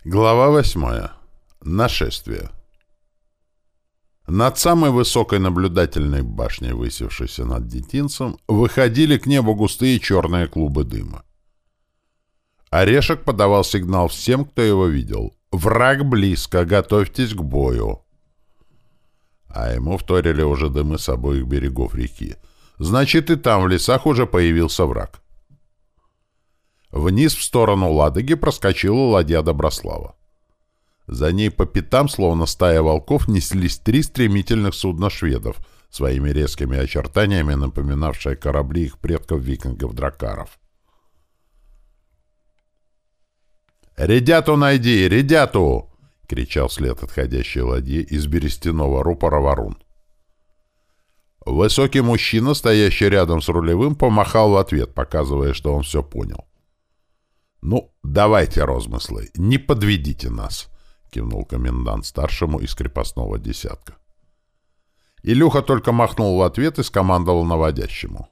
Глава 8. Нашествие. Над самой высокой наблюдательной башней, высевшейся над детинцем, выходили к небу густые черные клубы дыма. Орешек подавал сигнал всем, кто его видел. «Враг близко, готовьтесь к бою!» А ему вторили уже дымы с обоих берегов реки. Значит, и там в лесах уже появился враг. Вниз в сторону Ладоги проскочила ладья Доброслава. За ней по пятам, словно стая волков, неслись три стремительных судна шведов, своими резкими очертаниями напоминавшие корабли их предков-викингов-дракаров. «Редяту найди! Редяту!» — кричал вслед отходящей ладьи из берестяного рупора Варун. Высокий мужчина, стоящий рядом с рулевым, помахал в ответ, показывая, что он все понял. «Ну, давайте, розмыслы, не подведите нас», — кивнул комендант старшему из крепостного десятка. Илюха только махнул в ответ и скомандовал наводящему.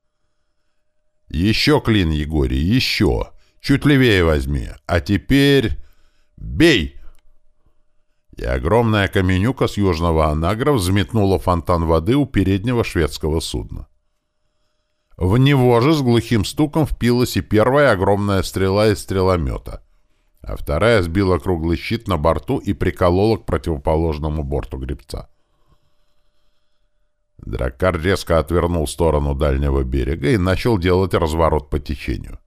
«Еще клин, Егорий, еще! Чуть левее возьми! А теперь... бей!» И огромная каменюка с южного Анагра взметнула фонтан воды у переднего шведского судна. В него же с глухим стуком впилась и первая огромная стрела из стреломета, а вторая сбила круглый щит на борту и приколола к противоположному борту гребца. Драккар резко отвернул в сторону дальнего берега и начал делать разворот по течению.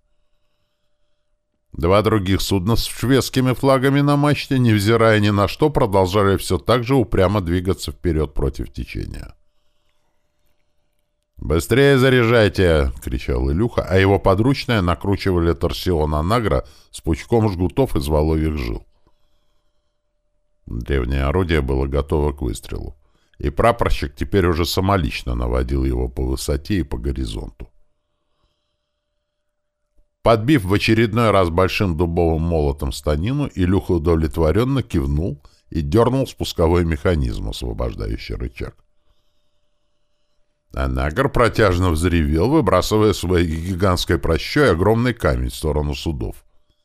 Два других судна с шведскими флагами на мачте, невзирая ни на что, продолжали все так же упрямо двигаться вперед против течения. «Быстрее заряжайте!» — кричал Илюха, а его подручные накручивали торсион Анагра с пучком жгутов из воловьих жил. Древнее орудие было готово к выстрелу, и прапорщик теперь уже самолично наводил его по высоте и по горизонту. Подбив в очередной раз большим дубовым молотом станину, Илюха удовлетворенно кивнул и дернул спусковой механизм, освобождающий рычаг. Анагр протяжно взревел, выбрасывая своей гигантской прощой огромный камень в сторону судов.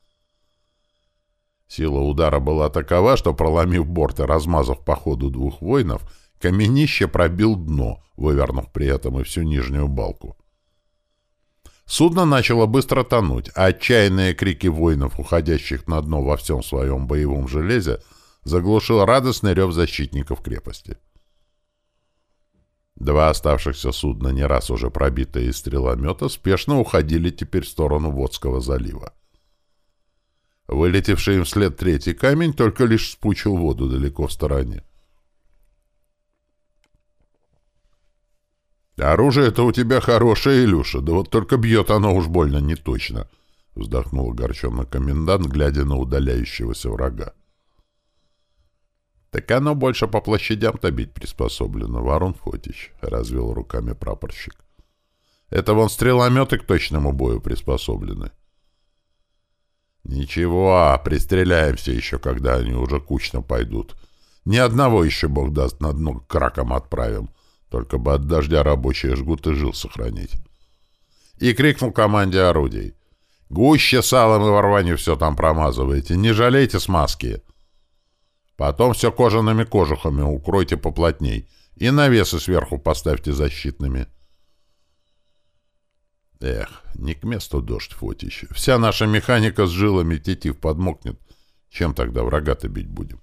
Сила удара была такова, что, проломив борт и размазав по ходу двух воинов, каменище пробил дно, вывернув при этом и всю нижнюю балку. Судно начало быстро тонуть, а отчаянные крики воинов, уходящих на дно во всем своем боевом железе, заглушил радостный рев защитников крепости. Два оставшихся судна, не раз уже пробитые из стреломета, спешно уходили теперь в сторону Водского залива. Вылетевший им вслед третий камень только лишь спучил воду далеко в стороне. «Оружие-то у тебя хорошее, Илюша, да вот только бьет оно уж больно неточно», — вздохнул огорченно комендант, глядя на удаляющегося врага. «Так оно больше по площадям-то бить приспособлено, Варун Фотич», — развел руками прапорщик. «Это вон стрелометы к точному бою приспособлены». «Ничего, пристреляемся еще, когда они уже кучно пойдут. Ни одного еще, бог даст, на дно к кракам отправим. Только бы от дождя рабочие жгуты жил сохранить». И крикнул команде орудий. «Гуще салом и ворванью все там промазываете, не жалейте смазки. Потом все кожаными кожухами укройте поплотней и навесы сверху поставьте защитными». Эх, не к месту дождь, Фотич. Вся наша механика с жилами тетив подмокнет. Чем тогда врага-то бить будем?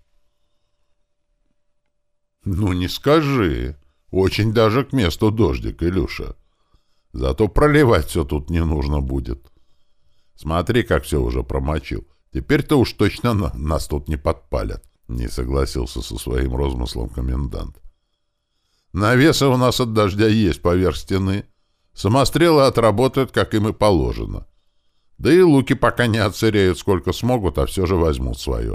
Ну, не скажи. Очень даже к месту дождик, Илюша. Зато проливать все тут не нужно будет. Смотри, как все уже промочил. Теперь-то уж точно нас тут не подпалят. Не согласился со своим розмыслом комендант. Навесы у нас от дождя есть поверх стены. Самострелы отработают, как им и положено. Да и луки пока не отсыреют сколько смогут, а все же возьмут свое.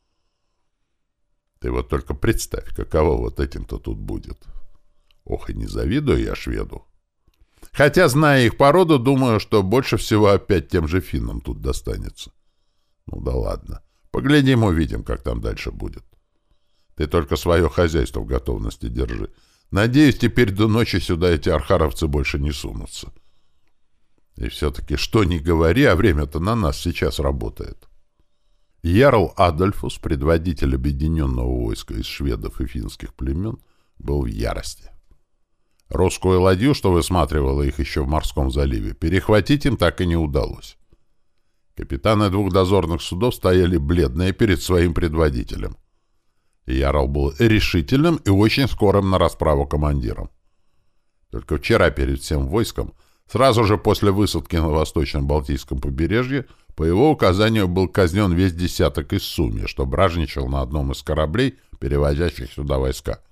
Ты вот только представь, каково вот этим-то тут будет. Ох, и не завидую я шведу. Хотя, зная их породу, думаю, что больше всего опять тем же финнам тут достанется. Ну да ладно. Поглядим, увидим, как там дальше будет. Ты только свое хозяйство в готовности держи. Надеюсь, теперь до ночи сюда эти архаровцы больше не сунутся. И все-таки, что ни говори, а время-то на нас сейчас работает. Ярл Адольфус, предводитель объединенного войска из шведов и финских племен, был в ярости. Русскую ладью, что высматривала их еще в морском заливе, перехватить им так и не удалось. Капитаны двух дозорных судов стояли бледные перед своим предводителем. Ярл был решительным и очень скорым на расправу командиром. Только вчера перед всем войском, сразу же после высадки на восточном Балтийском побережье, по его указанию был казнен весь десяток из Суми, что бражничал на одном из кораблей, перевозящих сюда войска.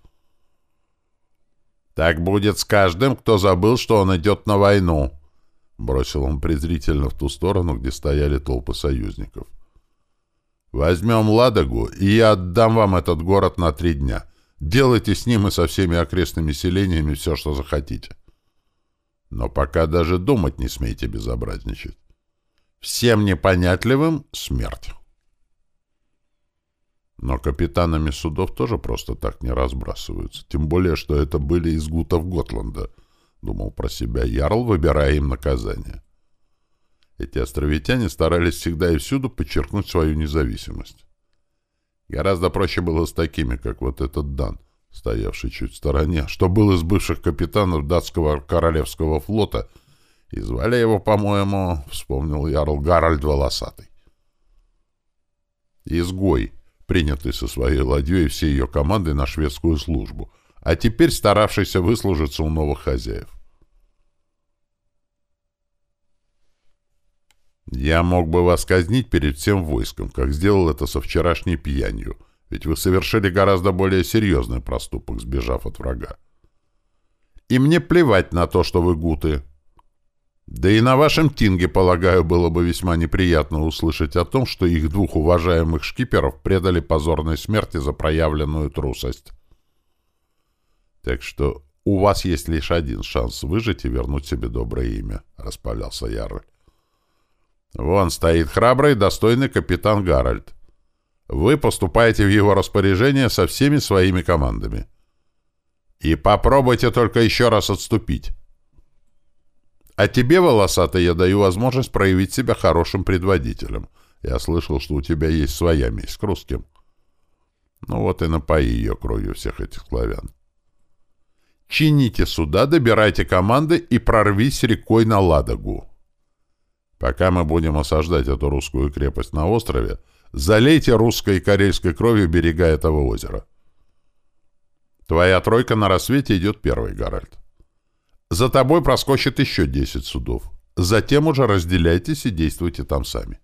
«Так будет с каждым, кто забыл, что он идет на войну», — бросил он презрительно в ту сторону, где стояли толпы союзников. «Возьмем Ладогу, и я отдам вам этот город на 3 дня. Делайте с ним и со всеми окрестными селениями все, что захотите. Но пока даже думать не смейте безобразничать. Всем непонятливым — смерть». Но капитанами судов тоже просто так не разбрасываются. Тем более, что это были из гутов Готланда, — думал про себя Ярл, выбирая им наказание. Эти островитяне старались всегда и всюду подчеркнуть свою независимость. Гораздо проще было с такими, как вот этот Дан, стоявший чуть в стороне, что был из бывших капитанов датского королевского флота, и звали его, по-моему, вспомнил Ярл, Гаральд Волосатый. Изгой, принятый со своей ладьей и всей ее командой на шведскую службу, а теперь старавшийся выслужиться у новых хозяев. «Я мог бы вас казнить перед всем войском, как сделал это со вчерашней пьянью, ведь вы совершили гораздо более серьезный проступок, сбежав от врага. И мне плевать на то, что вы гуты. Да и на вашем тинге, полагаю, было бы весьма неприятно услышать о том, что их 2 уважаемых шкиперов предали позорной смерти за проявленную трусость. Так что у вас есть лишь один шанс выжить и вернуть себе доброе имя», — распалялся Ярл. «Вон стоит храбрый, достойный капитан Гаральд. Вы поступаете в его распоряжение со всеми своими командами. И попробуйте только еще раз отступить. А тебе, Волосатый, я даю возможность проявить себя хорошим предводителем. Я слышал, что у тебя есть своя месть к русским. Ну вот и напои ее кровью всех этих славян. Чините суда, добирайте команды и прорвись рекой на Ладогу. Пока мы будем осаждать эту русскую крепость на острове, залейте русской и карельской кровью берега этого озера. Твоя тройка на рассвете идет первой, Гаральд. За тобой проскочит еще 10 судов. Затем уже разделяйтесь и действуйте там сами».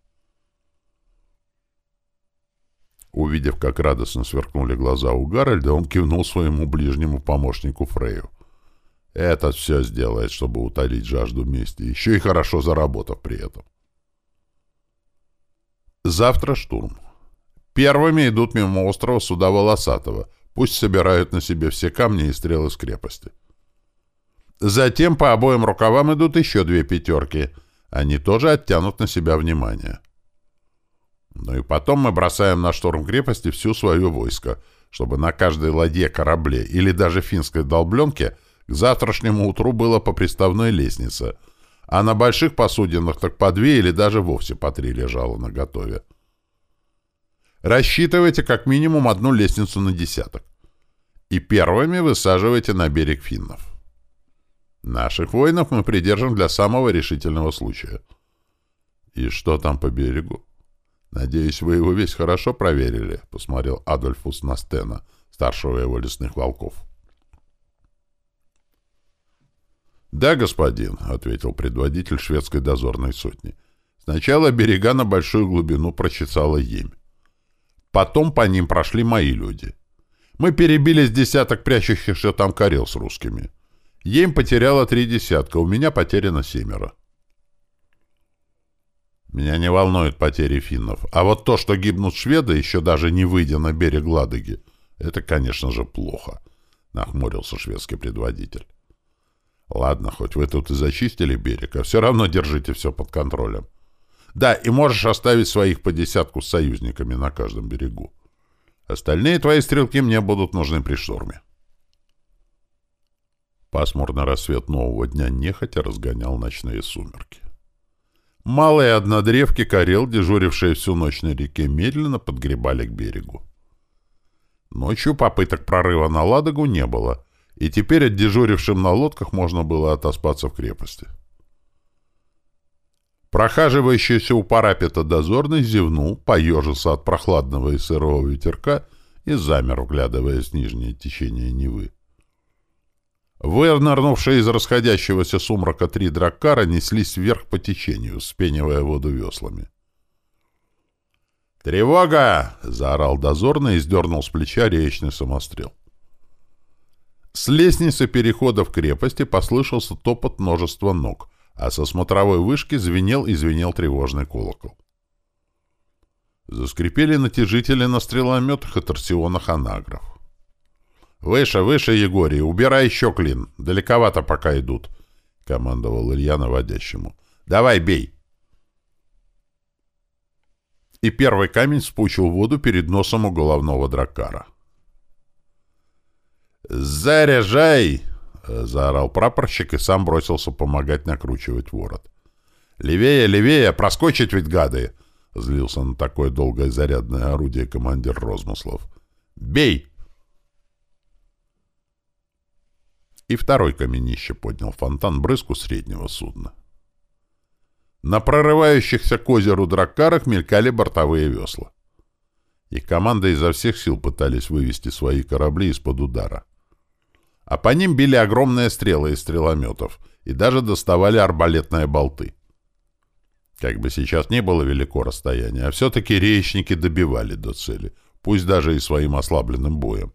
Увидев, как радостно сверкнули глаза у Гаральда, он кивнул своему ближнему помощнику Фрею. «Этот все сделает, чтобы утолить жажду мести, еще и хорошо заработав при этом». Завтра штурм. Первыми идут мимо острова суда Волосатого. Пусть собирают на себе все камни и стрелы с крепости. Затем по обоим рукавам идут еще 2 пятерки. Они тоже оттянут на себя внимание. Ну и потом мы бросаем на штурм крепости всю свое войско, чтобы на каждой ладье, корабле или даже финской долбленке к завтрашнему утру было по приставной лестнице, а на больших посудинах так по 2 или даже вовсе по 3 лежало наготове. Рассчитывайте как минимум 1 лестницу на десяток. И первыми высаживайте на берег финнов. Наших воинов мы придержим для самого решительного случая. И что там по берегу? Надеюсь, вы его весь хорошо проверили, — посмотрел Адольфус на Стена, старшего его лесных волков. «Да, господин», — ответил предводитель шведской дозорной сотни. «Сначала берега на большую глубину прочесала Емь. Потом по ним прошли мои люди. Мы перебили с десяток прячущихся там карел с русскими. Емь потеряла 3 десятка, у меня потеряно 7. Меня не волнуют потери финнов, а вот то, что гибнут шведы, еще даже не выйдя на берег Ладоги, это, конечно же, плохо», — нахмурился шведский предводитель. «Ладно, хоть вы тут и зачистили берег, а все равно держите все под контролем. Да, и можешь оставить своих по десятку с союзниками на каждом берегу. Остальные твои стрелки мне будут нужны при штурме». Пасмурный рассвет нового дня нехотя разгонял ночные сумерки. Малые однодревки Карел, дежурившие всю ночь на реке, медленно подгребали к берегу. Ночью попыток прорыва на Ладогу не было, и теперь отдежурившим на лодках можно было отоспаться в крепости. Прохаживающийся у парапета дозорный зевнул, поежился от прохладного и сырого ветерка и замер, вглядываясь в нижнее течение Невы. Вынырнувшие из расходящегося сумрака 3 драккара неслись вверх по течению, вспенивая воду веслами. «Тревога!» — заорал дозорный и сдернул с плеча реечный самострел. С лестницы перехода в крепости послышался топот множества ног, а со смотровой вышки звенел и звенел тревожный колокол. Заскрипели натяжители на стрелометах и торсионах анагров. «Выше, выше, Егорий, убирай еще клин, далековато пока идут», — командовал Илья наводящему. «Давай, бей!» И первый камень спучил воду перед носом у головного драккара. «Заряжай!» — заорал прапорщик и сам бросился помогать накручивать ворот. «Левее, левее! Проскочить ведь, гады!» — злился на такое долгое зарядное орудие командир Розмыслов. «Бей!» И второй каменище поднял фонтан брызгу среднего судна. На прорывающихся к озеру драккарах мелькали бортовые весла. Их команды изо всех сил пытались вывести свои корабли из-под удара. А по ним били огромные стрелы из стрелометов и даже доставали арбалетные болты. Как бы сейчас не было велико расстояние, а все-таки реечники добивали до цели, пусть даже и своим ослабленным боем.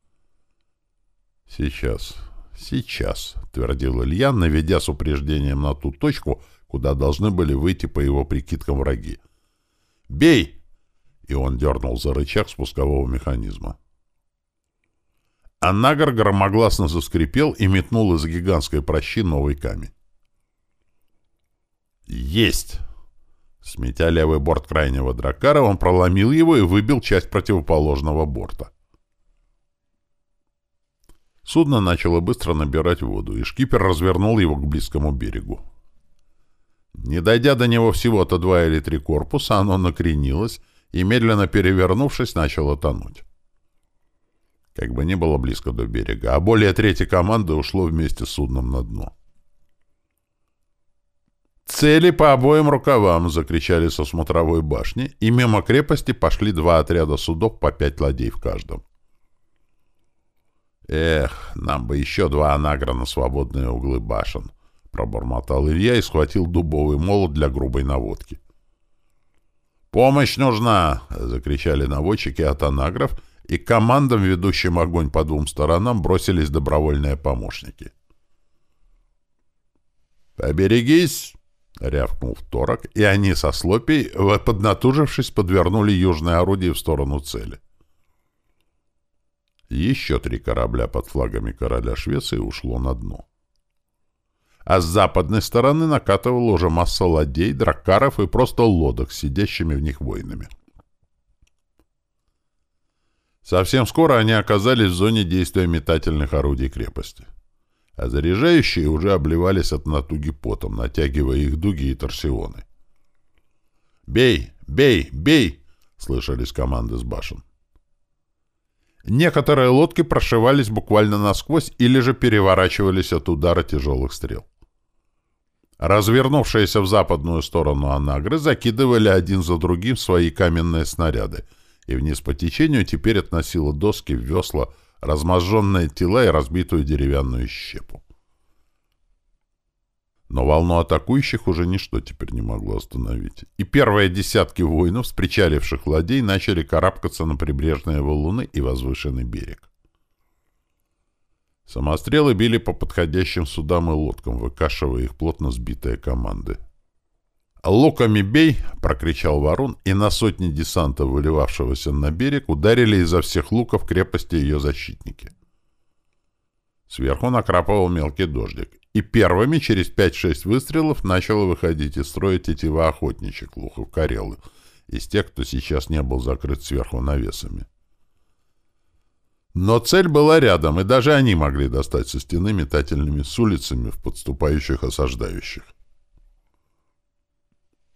«Сейчас, сейчас», — твердил Илья, наведя с упреждением на ту точку, куда должны были выйти по его прикидкам враги. «Бей!» — и он дернул за рычаг спускового механизма. Анагр громогласно заскрипел и метнул из гигантской пращи новый камень. «Есть!» Сметя левый борт крайнего драккара, он проломил его и выбил часть противоположного борта. Судно начало быстро набирать воду, и шкипер развернул его к близкому берегу. Не дойдя до него всего-то 2 или 3 корпуса, оно накренилось и, медленно перевернувшись, начало тонуть. Как бы ни было близко до берега, а более трети команды ушло вместе с судном на дно. «Цели по обоим рукавам!» — закричали со смотровой башни, и мимо крепости пошли 2 отряда судов по 5 ладей в каждом. «Эх, нам бы еще 2 анагра на свободные углы башен!» — пробормотал Илья и схватил дубовый молот для грубой наводки. «Помощь нужна!» — закричали наводчики от анагров, и к командам, ведущим огонь по 2 сторонам, бросились добровольные помощники. «Поберегись!» — рявкнул второк, и они со Слопей, поднатужившись, подвернули южное орудие в сторону цели. Еще 3 корабля под флагами короля Швеции ушло на дно. А с западной стороны накатывала уже масса ладей, драккаров и просто лодок с сидящими в них воинами. Совсем скоро они оказались в зоне действия метательных орудий крепости. А заряжающие уже обливались от натуги потом, натягивая их дуги и торсионы. «Бей! Бей! Бей!» — слышались команды с башен. Некоторые лодки прошивались буквально насквозь или же переворачивались от удара тяжелых стрел. Развернувшиеся в западную сторону анагры закидывали один за другим свои каменные снаряды, и вниз по течению теперь относило доски, весла, разможженные тела и разбитую деревянную щепу. Но волну атакующих уже ничто теперь не могло остановить, и первые десятки воинов с причаливших ладей начали карабкаться на прибрежные валуны и возвышенный берег. Самострелы били по подходящим судам и лодкам, выкашивая их плотно сбитые команды. «Луками бей!» — прокричал Варун, и на сотни десанта, выливавшегося на берег, ударили изо всех луков крепости ее защитники. Сверху накрапывал мелкий дождик, и первыми через 5-6 выстрелов начало выходить из строя тетива охотничьих луков Карелы, из тех, кто сейчас не был закрыт сверху навесами. Но цель была рядом, и даже они могли достать со стены метательными с улицами в подступающих осаждающих.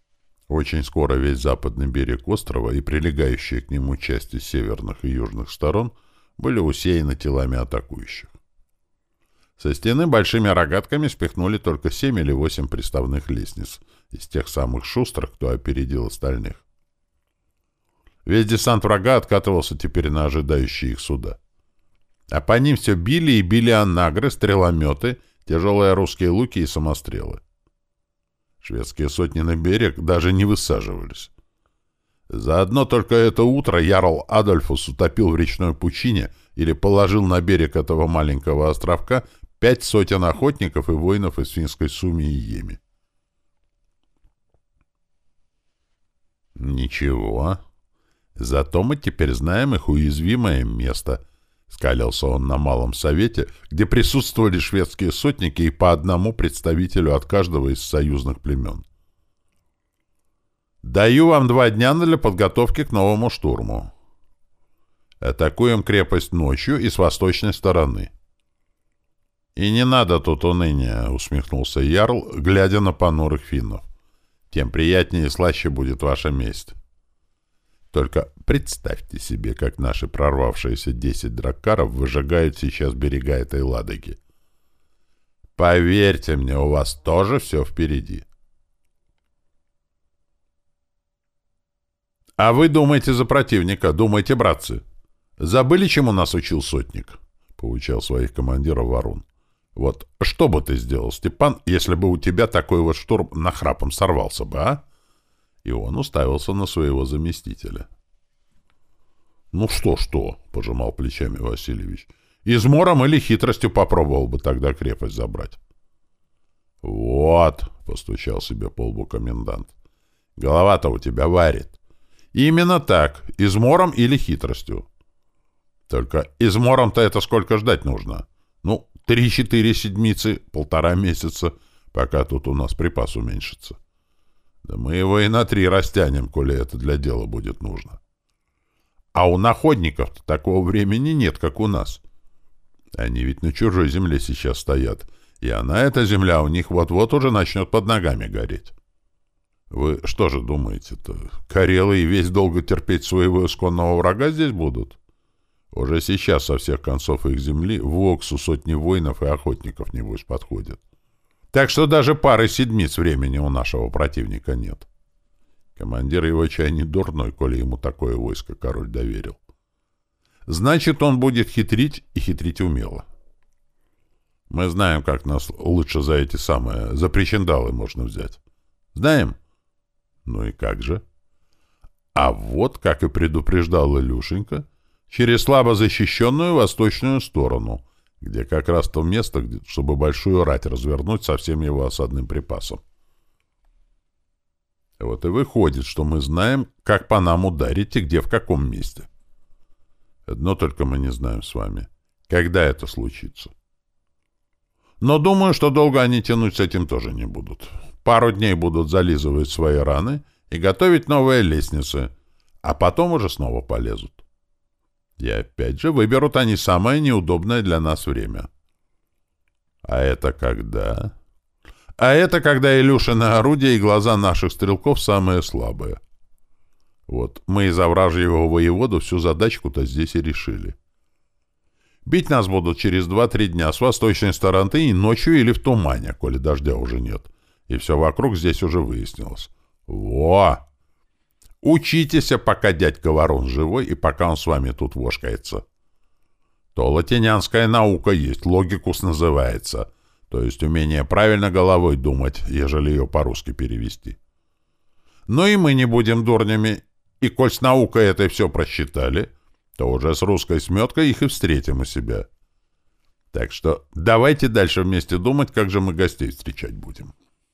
Очень скоро весь западный берег острова и прилегающие к нему части северных и южных сторон были усеяны телами атакующих. Со стены большими рогатками спихнули только 7 или 8 приставных лестниц из тех самых шустрых, кто опередил остальных. Весь десант врага откатывался теперь на ожидающие их суда. А по ним все били и били анагры, стрелометы, тяжелые русские луки и самострелы. Шведские сотни на берег даже не высаживались. За одно только это утро ярл Адольфус утопил в речной пучине или положил на берег этого маленького островка 5 сотен охотников и воинов из финской Суми и Йеми. Ничего. Зато мы теперь знаем их уязвимое место, — скалился он на малом совете, где присутствовали шведские сотники и по одному представителю от каждого из союзных племен. Даю вам 2 дня для подготовки к новому штурму. Атакуем крепость ночью и с восточной стороны. И не надо тут уныния, — усмехнулся ярл, глядя на понурых финнов. Тем приятнее и слаще будет ваша месть. Только представьте себе, как наши прорвавшиеся 10 драккаров выжигают сейчас берега этой Ладоги. Поверьте мне, у вас тоже все впереди. А вы думаете за противника, думайте, братцы. Забыли, чему нас учил сотник? Поучал своих командиров Варун. Вот что бы ты сделал, Степан, если бы у тебя такой вот штурм нахрапом сорвался бы, а? И он уставился на своего заместителя. «Ну что?» — пожимал плечами Васильевич. «Измором или хитростью попробовал бы тогда крепость забрать». «Вот», — постучал себе по лбу комендант, — «голова-то у тебя варит. Именно так, измором или хитростью. Только измором-то это сколько ждать нужно? Ну, 3-4 седмицы, 1,5 месяца, пока тут у нас припас уменьшится. Да мы его и на 3 растянем, коли это для дела будет нужно. А у находников-то такого времени нет, как у нас. Они ведь на чужой земле сейчас стоят, и она, эта земля, у них вот-вот уже начнет под ногами гореть. Вы что же думаете-то, карелы и весь долго терпеть своего исконного врага здесь будут? Уже сейчас со всех концов их земли в Оксу сотни воинов и охотников, небось, подходят. Так что даже пары седмиц времени у нашего противника нет. Командир его чай не дурной, коли ему такое войско король доверил. Значит, он будет хитрить, и хитрить умело. Мы знаем, как нас лучше за эти самые, за причиндалы можно взять. Знаем? Ну и как же? А вот, как и предупреждал Илюшенька, через слабо защищенную восточную сторону, где как раз то место, чтобы большую рать развернуть со всем его осадным припасом. Вот и выходит, что мы знаем, как по нам ударить и где в каком месте. Одно только мы не знаем с вами, когда это случится. Но думаю, что долго они тянуть с этим тоже не будут. Пару дней будут зализывать свои раны и готовить новые лестницы, а потом уже снова полезут. И опять же выберут они самое неудобное для нас время. А это когда? А это когда Илюшины орудия и глаза наших стрелков самые слабые. Вот мы из овражьего воеводу всю задачку-то здесь и решили. Бить нас будут через 2-3 дня с восточной стороны и ночью или в тумане, коли дождя уже нет. И все вокруг здесь уже выяснилось. Во! Учитесь, пока дядька Ворон живой и пока он с вами тут вошкается. То латинянская наука есть, логикус называется, то есть умение правильно головой думать, ежели ее по-русски перевести. Но и мы не будем дурнями, и коль с наукой этой все просчитали, то уже с русской сметкой их и встретим у себя. Так что давайте дальше вместе думать, как же мы гостей встречать будем.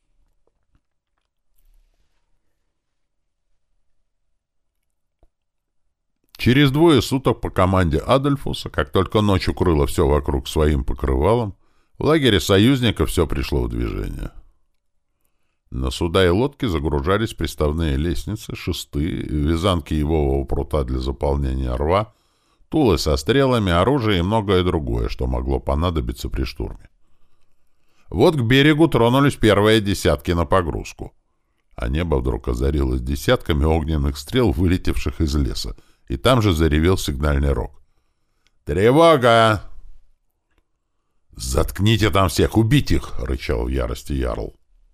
Через 2 суток по команде Адольфуса, как только ночь укрыла все вокруг своим покрывалом, в лагере союзников все пришло в движение. На суда и лодки загружались приставные лестницы, шесты, вязанки ивового прута для заполнения рва, тулы со стрелами, оружие и многое другое, что могло понадобиться при штурме. Вот к берегу тронулись первые десятки на погрузку. А небо вдруг озарилось десятками огненных стрел, вылетевших из леса, и там же заревел сигнальный рог. «Тревога!» «Заткните там всех! Убить их!» — рычал в ярости ярл.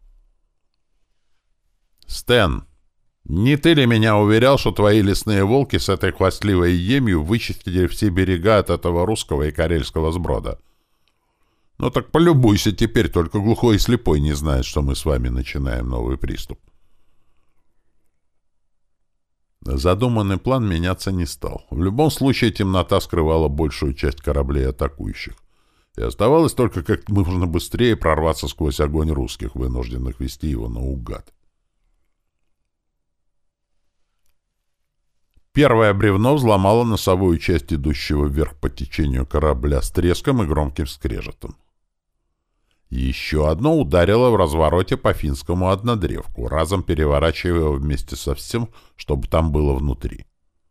«Стэн, не ты ли меня уверял, что твои лесные волки с этой хвастливой емью вычистили все берега от этого русского и карельского сброда? Ну так полюбуйся теперь, только глухой и слепой не знает, что мы с вами начинаем новый приступ». Задуманный план меняться не стал. В любом случае темнота скрывала большую часть кораблей атакующих. И оставалось только как можно быстрее прорваться сквозь огонь русских, вынужденных вести его наугад. Первое бревно взломало носовую часть идущего вверх по течению корабля с треском и громким скрежетом. Еще одно ударило в развороте по финскому однодревку, разом переворачивая его вместе со всем, чтобы там было внутри.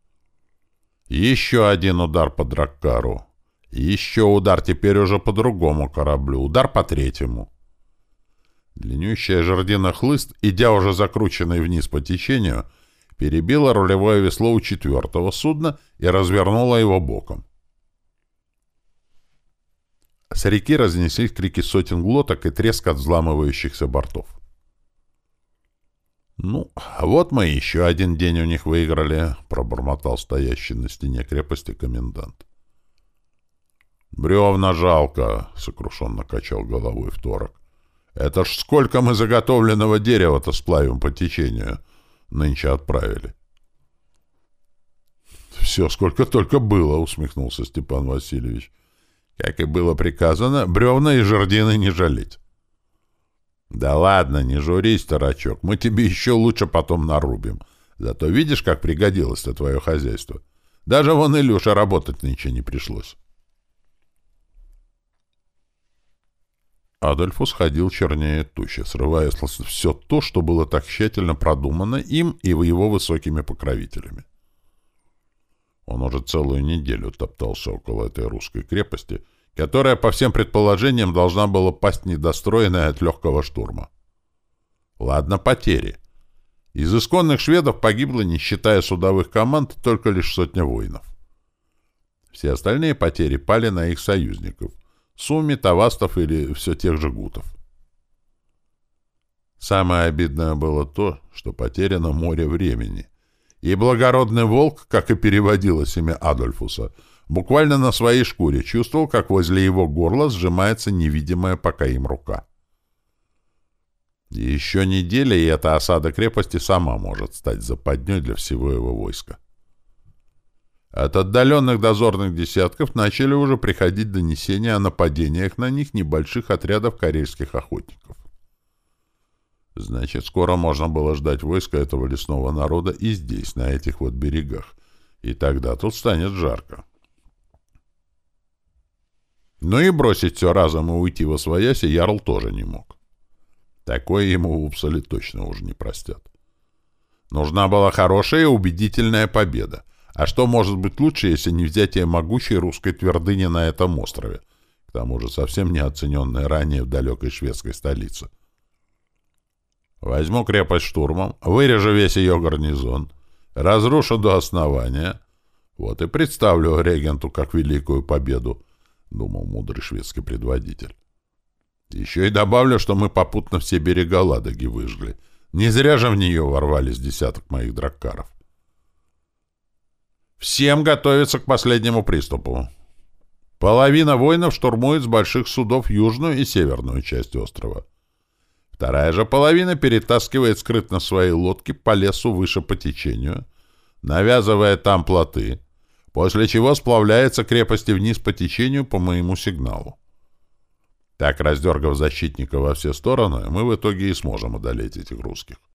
Еще один удар по драккару. Еще удар теперь уже по другому кораблю. Удар по третьему. Длиннющая жердина хлыст, идя уже закрученной вниз по течению, перебила рулевое весло у четвертого судна и развернула его боком. С реки разнеслись крики сотен глоток и треск от взламывающихся бортов. «Ну, вот мы еще один день у них выиграли», — пробормотал стоящий на стене крепости комендант. «Бревна жалко», — сокрушенно качал головой второк. «Это ж сколько мы заготовленного дерева-то сплавим по течению нынче отправили». «Все, сколько только было», — усмехнулся Степан Васильевич. «Как и было приказано, бревна и жердины не жалеть». «Да ладно, не журись, тарачок, мы тебе еще лучше потом нарубим. Зато видишь, как пригодилось-то твое хозяйство. Даже вон Илюша работать нынче не пришлось». Адольфус ходил чернее тучи, срывая все то, что было так тщательно продумано им и его высокими покровителями. Он уже целую неделю топтался около этой русской крепости, которая, по всем предположениям, должна была пасть недостроенная от легкого штурма. Ладно, потери. Из исконных шведов погибло, не считая судовых команд, только лишь 100 воинов. Все остальные потери пали на их союзников — Суми, Тавастов или все тех же гутов. Самое обидное было то, что потеряно море времени, и благородный волк, как и переводилось имя Адольфуса, буквально на своей шкуре чувствовал, как возле его горла сжимается невидимая пока им рука. И еще неделя, и эта осада крепости сама может стать западней для всего его войска. От отдаленных дозорных десятков начали уже приходить донесения о нападениях на них небольших отрядов карельских охотников. Значит, скоро можно было ждать войска этого лесного народа и здесь, на этих вот берегах. И тогда тут станет жарко. Но и бросить все разом и уйти восвояси ярл тоже не мог. Такое ему в Упсале точно уже не простят. Нужна была хорошая и убедительная победа. А что может быть лучше, если не взятие могучей русской твердыни на этом острове, к тому же совсем не оцененной ранее в далекой шведской столице? Возьму крепость штурмом, вырежу весь ее гарнизон, разрушу до основания, вот и представлю регенту как великую победу, — думал мудрый шведский предводитель. Еще и добавлю, что мы попутно все берега Ладоги выжгли. Не зря же в нее ворвались десяток моих драккаров. Всем готовиться к последнему приступу. Половина воинов штурмует с больших судов южную и северную часть острова. Вторая же половина перетаскивает скрытно свои лодки по лесу выше по течению, навязывая там плоты, после чего сплавляется крепости вниз по течению по моему сигналу. Так, раздергав защитника во все стороны, мы в итоге и сможем одолеть этих русских.